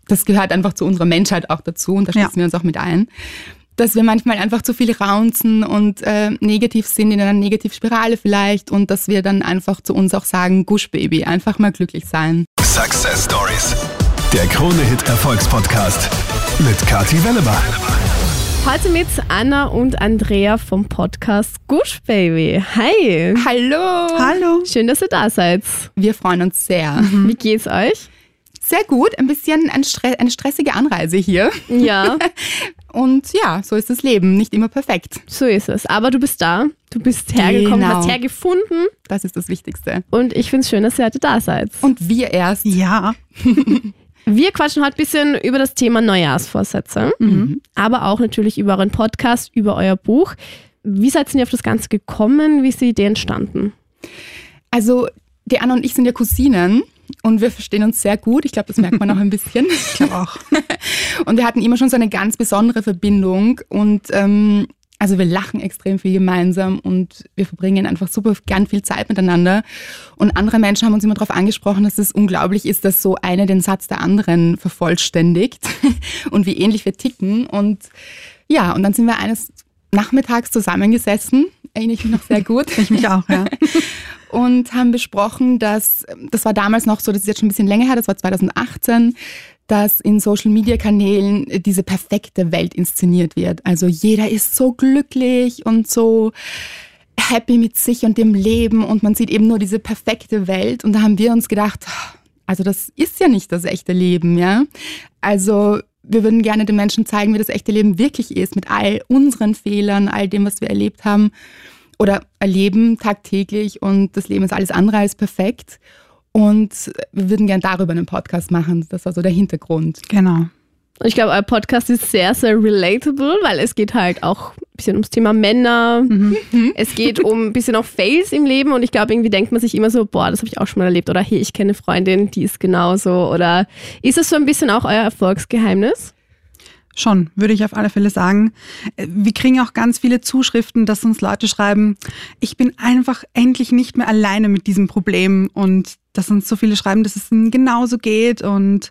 das gehört einfach zu unserer Menschheit auch dazu und da schließen wir uns auch mit ein, dass wir manchmal einfach zu viel raunzen und negativ sind, in einer Negativspirale vielleicht und dass wir dann einfach zu uns auch sagen, Gush Baby, einfach mal glücklich sein. Success Stories, der Krone-Hit-Erfolgspodcast mit Kathi Welleber. Heute mit Anna und Andrea vom Podcast Gush Baby. Hi. Hallo. Hallo. Schön, dass ihr da seid. Wir freuen uns sehr. Wie geht's euch? Sehr gut, ein bisschen eine stressige Anreise hier. Ja. Und ja, so ist das Leben, nicht immer perfekt. So ist es. Aber du bist da, du bist hergekommen, Genau. hast hergefunden. Das ist das Wichtigste. Und ich finde es schön, dass ihr heute da seid. Und wir erst. Ja. Wir quatschen heute ein bisschen über das Thema Neujahrsvorsätze, aber auch natürlich über euren Podcast, über euer Buch. Wie seid ihr auf das Ganze gekommen? Wie ist die Idee entstanden? Also die Anna und ich sind ja Cousinen und wir verstehen uns sehr gut. Ich glaube, das merkt man auch ein bisschen. Ich glaube auch. Und wir hatten immer schon so eine ganz besondere Verbindung und also wir lachen extrem viel gemeinsam und wir verbringen einfach super gern viel Zeit miteinander. Und andere Menschen haben uns immer darauf angesprochen, dass es unglaublich ist, dass so eine den Satz der anderen vervollständigt und wie ähnlich wir ticken. Und ja, und dann sind wir eines Nachmittags zusammengesessen, erinnere ich mich noch sehr gut. Ich mich auch, ja. Und haben besprochen, das war damals noch so, das ist jetzt schon ein bisschen länger her, das war 2018, dass in Social-Media-Kanälen diese perfekte Welt inszeniert wird. Also jeder ist so glücklich und so happy mit sich und dem Leben und man sieht eben nur diese perfekte Welt. Und da haben wir uns gedacht, also das ist ja nicht das echte Leben, ja. Also wir würden gerne den Menschen zeigen, wie das echte Leben wirklich ist, mit all unseren Fehlern, all dem, was wir erlebt haben oder erleben tagtäglich und das Leben ist alles andere als perfekt. Und wir würden gerne darüber einen Podcast machen. Das war so der Hintergrund. Genau. Und ich glaube, euer Podcast ist sehr, sehr relatable, weil es geht halt auch ein bisschen ums Thema Männer. Es geht um ein bisschen auch Fails im Leben und ich glaube, irgendwie denkt man sich immer so, boah, das habe ich auch schon mal erlebt oder hey, ich kenne eine Freundin, die ist genauso oder ist das so ein bisschen auch euer Erfolgsgeheimnis? Schon, würde ich auf alle Fälle sagen. Wir kriegen auch ganz viele Zuschriften, dass uns Leute schreiben, ich bin einfach endlich nicht mehr alleine mit diesem Problem und dass uns so viele schreiben, dass es ihnen genauso geht und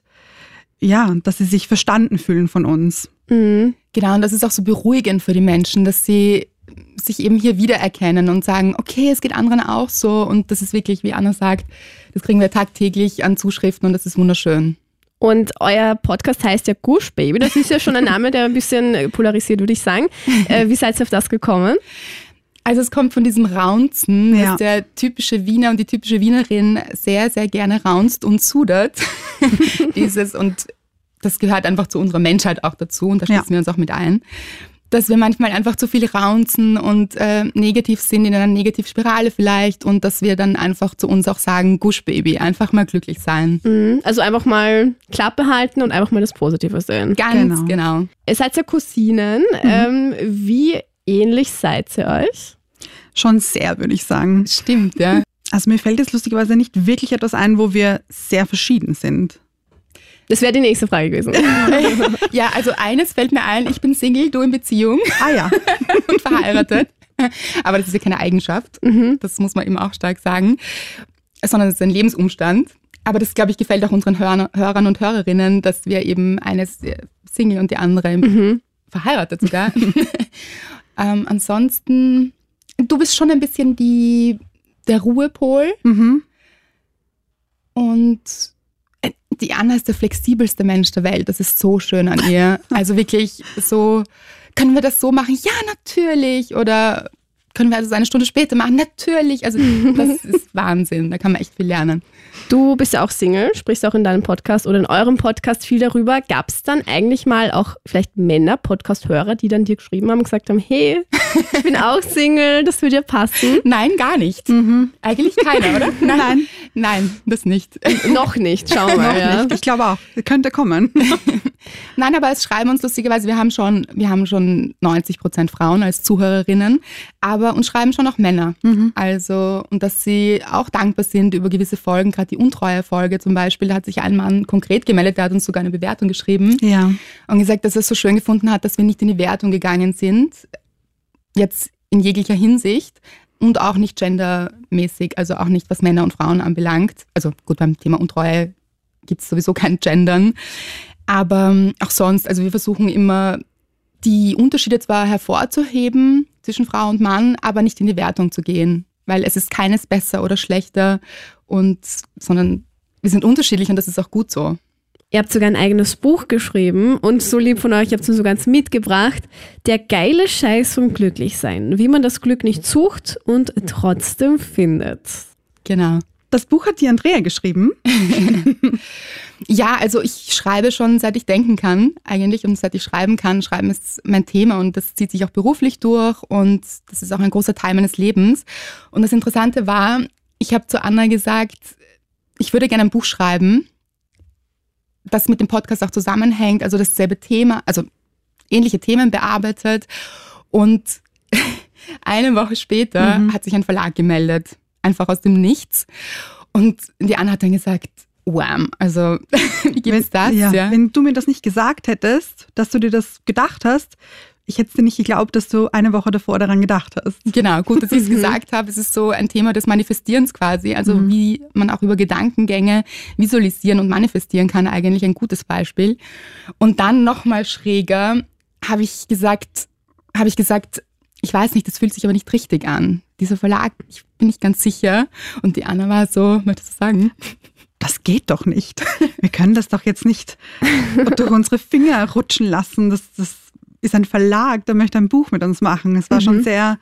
ja, dass sie sich verstanden fühlen von uns. Mhm. Genau, und das ist auch so beruhigend für die Menschen, dass sie sich eben hier wiedererkennen und sagen, okay, es geht anderen auch so und das ist wirklich, wie Anna sagt, das kriegen wir tagtäglich an Zuschriften und das ist wunderschön. Und euer Podcast heißt ja Gush Baby. Das ist ja schon ein Name, der ein bisschen polarisiert, würde ich sagen. Wie seid ihr auf das gekommen? Also es kommt von diesem Raunzen, Ja. dass der typische Wiener und die typische Wienerin sehr, sehr gerne raunzt und sudert. Und das gehört einfach zu unserer Menschheit auch dazu und da schließen wir uns auch mit ein. Dass wir manchmal einfach zu viel raunzen und negativ sind, in einer Negativspirale vielleicht und dass wir dann einfach zu uns auch sagen, Gush Baby, einfach mal glücklich sein. Also einfach mal Klappe halten und einfach mal das Positive sehen. Ganz genau. Ihr seid ja Cousinen. Wie ähnlich seid ihr euch? Schon sehr, würde ich sagen. Stimmt, ja. Also mir fällt jetzt lustigerweise nicht wirklich etwas ein, wo wir sehr verschieden sind. Das wäre die nächste Frage gewesen. Ja, also eines fällt mir ein, ich bin Single, du in Beziehung Ah ja. und verheiratet. Aber das ist ja keine Eigenschaft, das muss man eben auch stark sagen, sondern es ist ein Lebensumstand. Aber das, glaube ich, gefällt auch unseren Hörern und Hörerinnen, dass wir eben eines Single und die andere verheiratet sogar. Ansonsten, du bist schon ein bisschen der Ruhepol und die Anna ist der flexibelste Mensch der Welt. Das ist so schön an ihr. Also wirklich so, können wir das so machen? Ja, natürlich. Oder können wir das eine Stunde später machen? Natürlich. Also das ist Wahnsinn. Da kann man echt viel lernen. Du bist ja auch Single, sprichst auch in deinem Podcast oder in eurem Podcast viel darüber. Gab es dann eigentlich mal auch vielleicht Männer, Podcast-Hörer, die dann dir geschrieben haben und gesagt haben, hey, ich bin auch Single, das würde dir passen? Nein, gar nicht. Eigentlich keiner, oder? Nein, das nicht. Noch nicht, schauen wir mal. Ja. Ich glaube auch, könnte kommen. Nein, aber es schreiben uns lustigerweise, wir haben schon 90% Frauen als Zuhörerinnen, aber uns schreiben schon auch Männer. Also, und dass sie auch dankbar sind über gewisse Folgen, gerade die Untreue-Folge zum Beispiel, da hat sich ein Mann konkret gemeldet, der hat uns sogar eine Bewertung geschrieben und gesagt, dass er es so schön gefunden hat, dass wir nicht in die Wertung gegangen sind, jetzt in jeglicher Hinsicht und auch nicht gendermäßig, also auch nicht, was Männer und Frauen anbelangt. Also gut, beim Thema Untreue gibt es sowieso kein Gendern. Aber auch sonst, also wir versuchen immer, die Unterschiede zwar hervorzuheben zwischen Frau und Mann, aber nicht in die Wertung zu gehen, weil es ist keines besser oder schlechter, sondern wir sind unterschiedlich und das ist auch gut so. Ihr habt sogar ein eigenes Buch geschrieben und so lieb von euch, ich habe es mir so ganz mitgebracht. Der geile Scheiß vom Glücklichsein. Wie man das Glück nicht sucht und trotzdem findet. Genau. Das Buch hat die Andrea geschrieben. Ja, also ich schreibe schon, seit ich denken kann eigentlich und seit ich schreiben kann. Schreiben ist mein Thema und das zieht sich auch beruflich durch und das ist auch ein großer Teil meines Lebens. Und das Interessante war, ich habe zu Anna gesagt, ich würde gerne ein Buch schreiben, das mit dem Podcast auch zusammenhängt, also dasselbe Thema, also ähnliche Themen bearbeitet. Und eine Woche später hat sich ein Verlag gemeldet, einfach aus dem Nichts. Und die Anna hat dann gesagt, wham, also wie gibt es das? Ja. Wenn du mir das nicht gesagt hättest, dass du dir das gedacht hast, ich hätte es dir nicht geglaubt, dass du eine Woche davor daran gedacht hast. Genau, gut, dass ich es gesagt habe. Es ist so ein Thema des Manifestierens quasi, also wie man auch über Gedankengänge visualisieren und manifestieren kann, eigentlich ein gutes Beispiel. Und dann nochmal schräger habe ich gesagt, ich weiß nicht, das fühlt sich aber nicht richtig an. Dieser Verlag, ich bin nicht ganz sicher. Und die Anna war so, möchtest du sagen? Das geht doch nicht. Wir können das doch jetzt nicht durch unsere Finger rutschen lassen. Das ist ein Verlag, der möchte ein Buch mit uns machen. Es war schon sehr,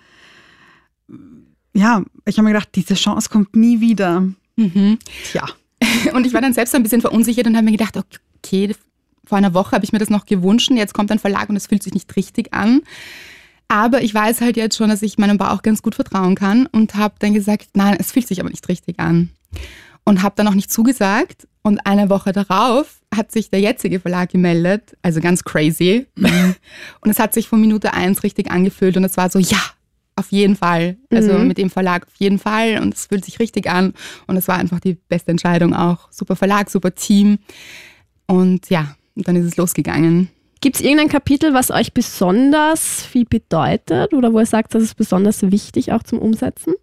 ja, ich habe mir gedacht, diese Chance kommt nie wieder. Tja. Und ich war dann selbst ein bisschen verunsichert und habe mir gedacht, okay, vor einer Woche habe ich mir das noch gewünscht, jetzt kommt ein Verlag und es fühlt sich nicht richtig an. Aber ich weiß halt jetzt schon, dass ich meinem Bauch ganz gut vertrauen kann und habe dann gesagt, nein, es fühlt sich aber nicht richtig an. Und habe dann auch nicht zugesagt. Und eine Woche darauf hat sich der jetzige Verlag gemeldet, also ganz crazy. Und es hat sich von Minute 1 richtig angefühlt und es war so, ja, auf jeden Fall. Also mit dem Verlag auf jeden Fall und es fühlt sich richtig an. Und es war einfach die beste Entscheidung auch. Super Verlag, super Team. Und ja, und dann ist es losgegangen. Gibt es irgendein Kapitel, was euch besonders viel bedeutet oder wo ihr sagt, das ist besonders wichtig auch zum Umsetzen?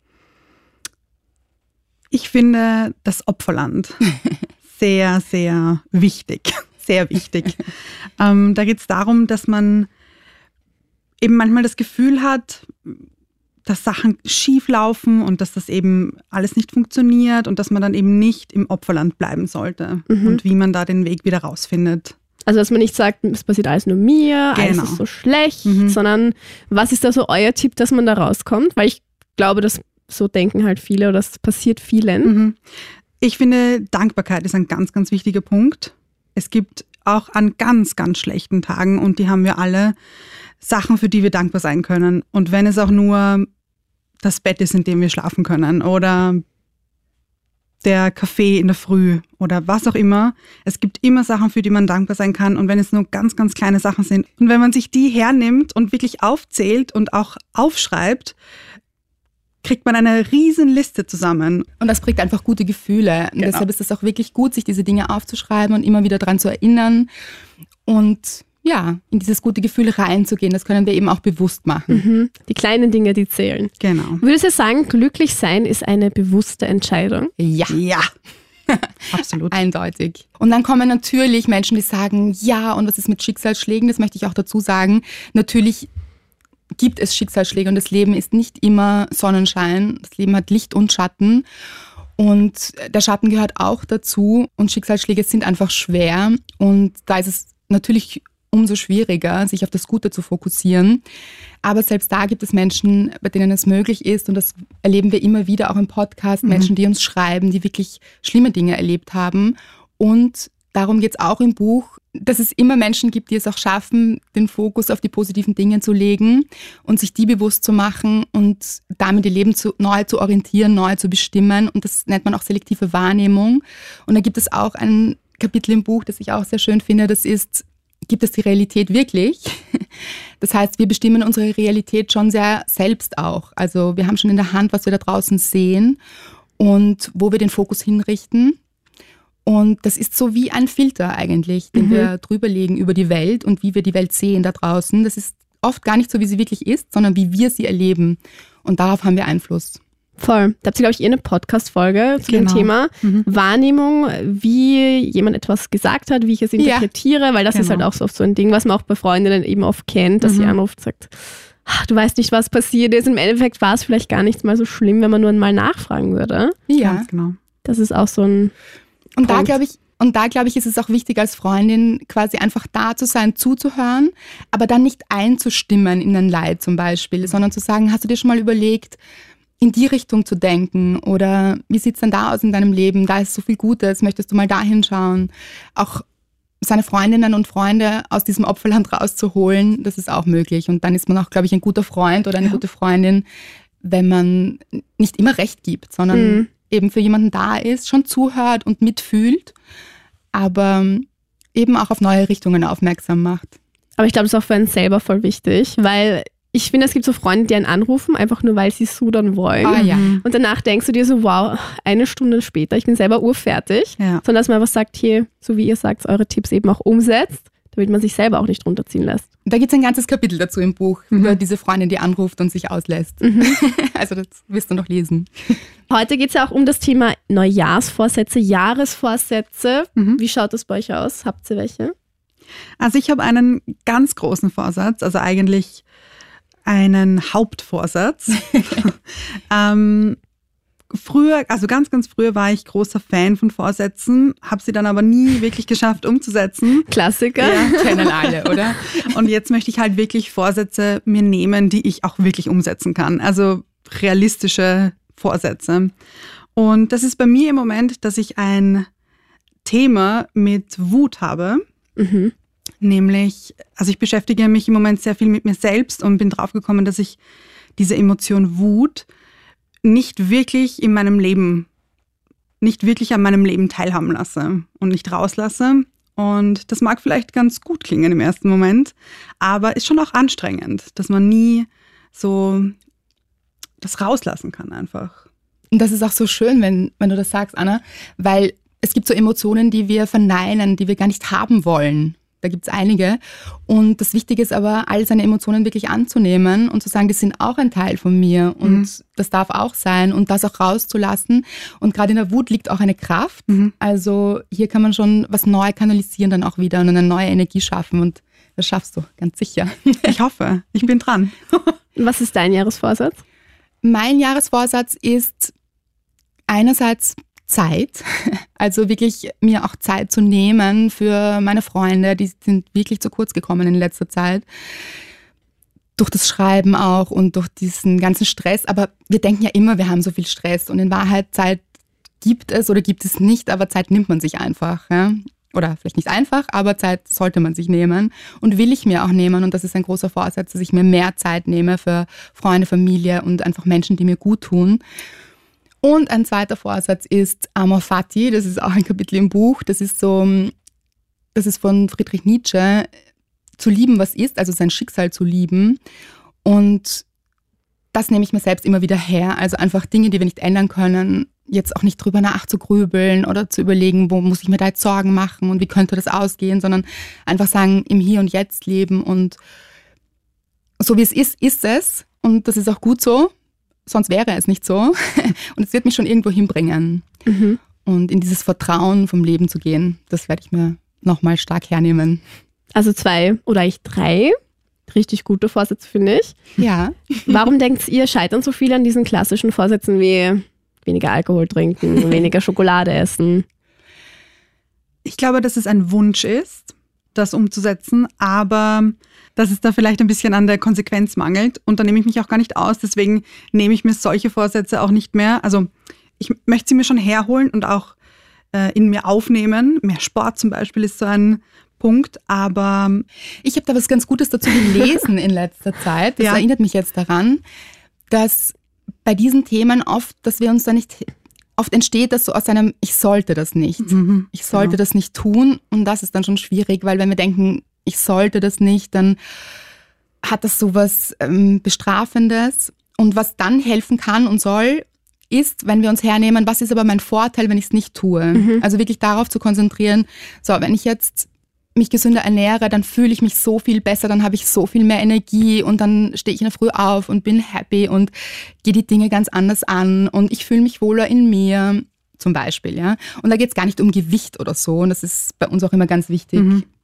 Ich finde das Opferland sehr, sehr wichtig. Sehr wichtig. Da geht es darum, dass man eben manchmal das Gefühl hat, dass Sachen schief laufen und dass das eben alles nicht funktioniert und dass man dann eben nicht im Opferland bleiben sollte und wie man da den Weg wieder rausfindet. Also dass man nicht sagt, es passiert alles nur mir, alles ist so schlecht, sondern was ist da so euer Tipp, dass man da rauskommt? Weil ich glaube, dass so denken halt viele oder das passiert vielen. Ich finde, Dankbarkeit ist ein ganz, ganz wichtiger Punkt. Es gibt auch an ganz, ganz schlechten Tagen und die haben wir alle Sachen, für die wir dankbar sein können. Und wenn es auch nur das Bett ist, in dem wir schlafen können oder der Kaffee in der Früh oder was auch immer. Es gibt immer Sachen, für die man dankbar sein kann und wenn es nur ganz, ganz kleine Sachen sind. Und wenn man sich die hernimmt und wirklich aufzählt und auch aufschreibt, kriegt man eine riesen Liste zusammen. Und das bringt einfach gute Gefühle. Und deshalb ist es auch wirklich gut, sich diese Dinge aufzuschreiben und immer wieder daran zu erinnern und ja, in dieses gute Gefühl reinzugehen. Das können wir eben auch bewusst machen. Die kleinen Dinge, die zählen. Genau. Würdest du sagen, glücklich sein ist eine bewusste Entscheidung? Ja. Absolut. Eindeutig. Und dann kommen natürlich Menschen, die sagen, ja, und was ist mit Schicksalsschlägen? Das möchte ich auch dazu sagen. Natürlich gibt es Schicksalsschläge und das Leben ist nicht immer Sonnenschein. Das Leben hat Licht und Schatten und der Schatten gehört auch dazu und Schicksalsschläge sind einfach schwer und da ist es natürlich umso schwieriger, sich auf das Gute zu fokussieren. Aber selbst da gibt es Menschen, bei denen es möglich ist und das erleben wir immer wieder auch im Podcast, Menschen, die uns schreiben, die wirklich schlimme Dinge erlebt haben und darum geht es auch im Buch, dass es immer Menschen gibt, die es auch schaffen, den Fokus auf die positiven Dinge zu legen und sich die bewusst zu machen und damit ihr Leben neu zu orientieren, neu zu bestimmen. Und das nennt man auch selektive Wahrnehmung. Und da gibt es auch ein Kapitel im Buch, das ich auch sehr schön finde, das ist, gibt es die Realität wirklich? Das heißt, wir bestimmen unsere Realität schon sehr selbst auch. Also wir haben schon in der Hand, was wir da draußen sehen und wo wir den Fokus hinrichten. Und das ist so wie ein Filter eigentlich, den wir drüber legen über die Welt und wie wir die Welt sehen da draußen. Das ist oft gar nicht so, wie sie wirklich ist, sondern wie wir sie erleben. Und darauf haben wir Einfluss. Voll. Da habt ihr, glaube ich, eine Podcast-Folge zu dem Thema Wahrnehmung, wie jemand etwas gesagt hat, wie ich es interpretiere, weil das ist halt auch so oft so ein Ding, was man auch bei Freundinnen eben oft kennt, dass sie anruft und sagt, du weißt nicht, was passiert ist. Im Endeffekt war es vielleicht gar nichts mal so schlimm, wenn man nur einmal nachfragen würde. Ja, ganz genau. Das ist auch so ein Und da glaube ich, ist es auch wichtig, als Freundin quasi einfach da zu sein, zuzuhören, aber dann nicht einzustimmen in ein Leid zum Beispiel, sondern zu sagen, hast du dir schon mal überlegt, in die Richtung zu denken oder wie sieht es denn da aus in deinem Leben? Da ist so viel Gutes, möchtest du mal da hinschauen? Auch seine Freundinnen und Freunde aus diesem Opferland rauszuholen, das ist auch möglich. Und dann ist man auch, glaube ich, ein guter Freund oder eine gute Freundin, wenn man nicht immer Recht gibt, sondern eben für jemanden da ist, schon zuhört und mitfühlt, aber eben auch auf neue Richtungen aufmerksam macht. Aber ich glaube, das ist auch für einen selber voll wichtig, weil ich finde, es gibt so Freunde, die einen anrufen, einfach nur, weil sie es sudern wollen. Und danach denkst du dir so, wow, 1 Stunde später, ich bin selber urfertig. Ja. Sondern dass man einfach sagt, hier, so wie ihr sagt, eure Tipps eben auch umsetzt, damit man sich selber auch nicht runterziehen lässt. Da gibt es ein ganzes Kapitel dazu im Buch, über diese Freundin, die anruft und sich auslässt. Also das wirst du noch lesen. Heute geht es ja auch um das Thema Neujahrsvorsätze, Jahresvorsätze. Wie schaut das bei euch aus? Habt ihr welche? Also ich habe einen ganz großen Vorsatz, also eigentlich einen Hauptvorsatz. Früher, also ganz, ganz früher war ich großer Fan von Vorsätzen, habe sie dann aber nie wirklich geschafft umzusetzen. Klassiker. Ja, kennen alle, oder? Und jetzt möchte ich halt wirklich Vorsätze mir nehmen, die ich auch wirklich umsetzen kann. Also realistische Vorsätze. Und das ist bei mir im Moment, dass ich ein Thema mit Wut habe. Nämlich, also ich beschäftige mich im Moment sehr viel mit mir selbst und bin draufgekommen, dass ich diese Emotion Wut nicht wirklich an meinem Leben teilhaben lasse und nicht rauslasse. Und das mag vielleicht ganz gut klingen im ersten Moment, aber ist schon auch anstrengend, dass man nie so das rauslassen kann einfach. Und das ist auch so schön, wenn du das sagst, Anna, weil es gibt so Emotionen, die wir verneinen, die wir gar nicht haben wollen. Da gibt es einige. Und das Wichtige ist aber, all seine Emotionen wirklich anzunehmen und zu sagen, die sind auch ein Teil von mir und das darf auch sein und das auch rauszulassen. Und gerade in der Wut liegt auch eine Kraft. Also hier kann man schon was neu kanalisieren dann auch wieder und eine neue Energie schaffen und das schaffst du, ganz sicher. Ich hoffe, ich bin dran. Was ist dein Jahresvorsatz? Mein Jahresvorsatz ist einerseits Zeit, also wirklich mir auch Zeit zu nehmen für meine Freunde, die sind wirklich zu kurz gekommen in letzter Zeit. Durch das Schreiben auch und durch diesen ganzen Stress. Aber wir denken ja immer, wir haben so viel Stress und in Wahrheit Zeit gibt es oder gibt es nicht, aber Zeit nimmt man sich einfach. Ja? Oder vielleicht nicht einfach, aber Zeit sollte man sich nehmen und will ich mir auch nehmen. Und das ist ein großer Vorsatz, dass ich mir mehr Zeit nehme für Freunde, Familie und einfach Menschen, die mir gut tun. Und ein zweiter Vorsatz ist Amor Fati, das ist auch ein Kapitel im Buch, das ist von Friedrich Nietzsche, zu lieben, was ist, also sein Schicksal zu lieben. Und das nehme ich mir selbst immer wieder her, also einfach Dinge, die wir nicht ändern können, jetzt auch nicht drüber nachzugrübeln oder zu überlegen, wo muss ich mir da jetzt Sorgen machen und wie könnte das ausgehen, sondern einfach sagen, im Hier und Jetzt leben und so wie es ist, ist es und das ist auch gut so. Sonst wäre es nicht so. Und es wird mich schon irgendwo hinbringen. Und in dieses Vertrauen vom Leben zu gehen, das werde ich mir nochmal stark hernehmen. Also 2 oder 3 richtig gute Vorsätze, finde ich. Ja. Warum denkt ihr, scheitern so viele an diesen klassischen Vorsätzen wie weniger Alkohol trinken, weniger Schokolade essen? Ich glaube, dass es ein Wunsch ist, das umzusetzen, aber dass es da vielleicht ein bisschen an der Konsequenz mangelt. Und da nehme ich mich auch gar nicht aus. Deswegen nehme ich mir solche Vorsätze auch nicht mehr. Also ich möchte sie mir schon herholen und auch in mir aufnehmen. Mehr Sport zum Beispiel ist so ein Punkt. Aber ich habe da was ganz Gutes dazu gelesen in letzter Zeit. Das erinnert mich jetzt daran, dass bei diesen Themen oft entsteht das so aus einem, ich sollte das nicht. Ich sollte das nicht tun. Und das ist dann schon schwierig, weil wenn wir denken, ich sollte das nicht, dann hat das sowas Bestrafendes. Und was dann helfen kann und soll, ist, wenn wir uns hernehmen, was ist aber mein Vorteil, wenn ich es nicht tue? Also wirklich darauf zu konzentrieren, so, wenn ich jetzt mich gesünder ernähre, dann fühle ich mich so viel besser, dann habe ich so viel mehr Energie und dann stehe ich in der Früh auf und bin happy und gehe die Dinge ganz anders an und ich fühle mich wohler in mir, zum Beispiel. Ja. Und da geht es gar nicht um Gewicht oder so und das ist bei uns auch immer ganz wichtig.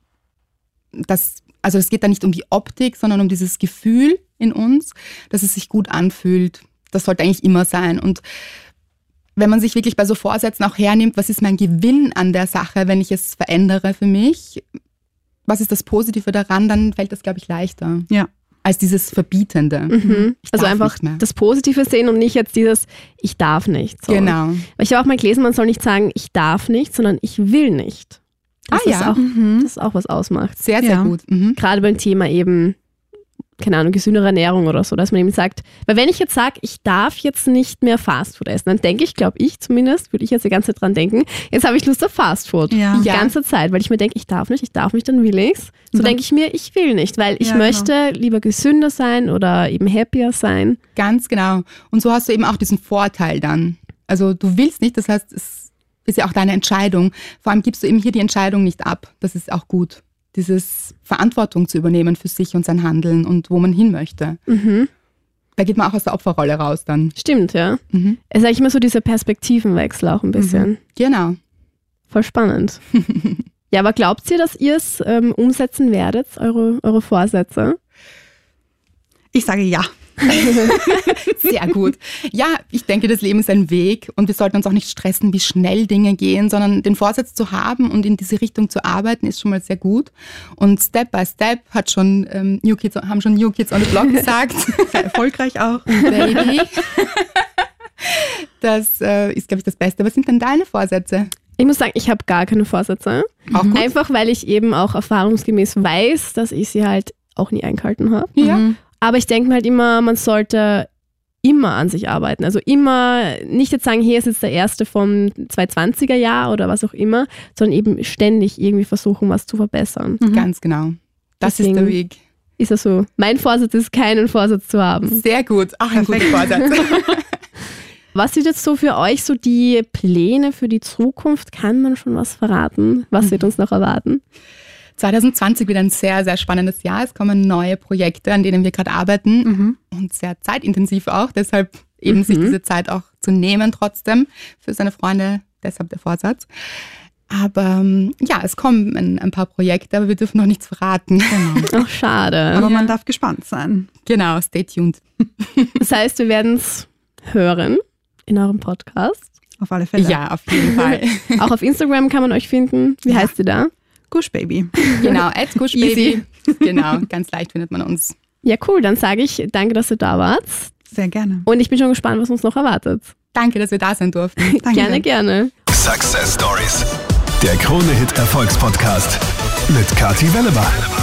Also es geht da nicht um die Optik, sondern um dieses Gefühl in uns, dass es sich gut anfühlt. Das sollte eigentlich immer sein. Und wenn man sich wirklich bei so Vorsätzen auch hernimmt, was ist mein Gewinn an der Sache, wenn ich es verändere für mich? Was ist das Positive daran? Dann fällt das, glaube ich, leichter. Ja. Als dieses Verbietende. Also einfach das Positive sehen und nicht jetzt dieses ich darf nicht. So. Genau. Weil ich habe auch mal gelesen, man soll nicht sagen ich darf nicht, sondern ich will nicht. Das ist auch was ausmacht. Sehr, sehr gut. Gerade beim Thema eben, keine Ahnung, gesündere Ernährung oder so, dass man eben sagt, weil wenn ich jetzt sage, ich darf jetzt nicht mehr Fastfood essen, dann denke ich, glaube ich zumindest, würde ich jetzt die ganze Zeit dran denken, jetzt habe ich Lust auf Fastfood. Ja. Die ganze Zeit, weil ich mir denke, ich darf nicht, dann will ich's. So denke ich mir, ich will nicht, weil ich möchte lieber gesünder sein oder eben happier sein. Ganz genau. Und so hast du eben auch diesen Vorteil dann. Also du willst nicht, das heißt, es ist ja auch deine Entscheidung. Vor allem gibst du eben hier die Entscheidung nicht ab. Das ist auch gut. Dieses Verantwortung zu übernehmen für sich und sein Handeln und wo man hin möchte. Da geht man auch aus der Opferrolle raus dann. Stimmt, ja. Es ist eigentlich immer so dieser Perspektivenwechsel auch ein bisschen. Genau. Voll spannend. Ja, aber glaubt ihr, dass ihr es umsetzen werdet, eure Vorsätze? Ich sage ja. Sehr gut. Ja, ich denke, das Leben ist ein Weg und wir sollten uns auch nicht stressen, wie schnell Dinge gehen, sondern den Vorsatz zu haben und in diese Richtung zu arbeiten, ist schon mal sehr gut. Und Step by Step haben schon New Kids on the Block gesagt. Sehr erfolgreich auch. Baby. Das ist, glaube ich, das Beste. Was sind denn deine Vorsätze? Ich muss sagen, ich habe gar keine Vorsätze. Auch gut. Einfach, weil ich eben auch erfahrungsgemäß weiß, dass ich sie halt auch nie eingehalten habe. Ja. Aber ich denke mir halt immer, man sollte immer an sich arbeiten. Also immer nicht jetzt sagen, hier ist jetzt der erste vom 220er Jahr oder was auch immer, sondern eben ständig irgendwie versuchen, was zu verbessern. Ganz genau. Das Deswegen ist der Weg. Ist das so? Mein Vorsatz ist, keinen Vorsatz zu haben. Sehr gut. Auch ein guter Vorsatz. Was sind jetzt so für euch so die Pläne für die Zukunft? Kann man schon was verraten? Was wird uns noch erwarten? 2020 wird ein sehr, sehr spannendes Jahr. Es kommen neue Projekte, an denen wir gerade arbeiten und sehr zeitintensiv auch. Deshalb eben sich diese Zeit auch zu nehmen trotzdem für seine Freunde. Deshalb der Vorsatz. Aber ja, es kommen ein paar Projekte, aber wir dürfen noch nichts verraten. Ach, schade. Aber man darf gespannt sein. Genau, stay tuned. Das heißt, wir werden es hören in eurem Podcast. Auf alle Fälle. Ja, auf jeden Fall. Auch auf Instagram kann man euch finden. Wie heißt ihr da? Gush Baby. Genau, @gushbaby. Genau, ganz leicht findet man uns. Ja, cool. Dann sage ich danke, dass ihr da wart. Sehr gerne. Und ich bin schon gespannt, was uns noch erwartet. Danke, dass wir da sein durften. Danke. Gerne, gerne. Success Stories. Der Krone-Hit Erfolgspodcast mit Kathi Welleber.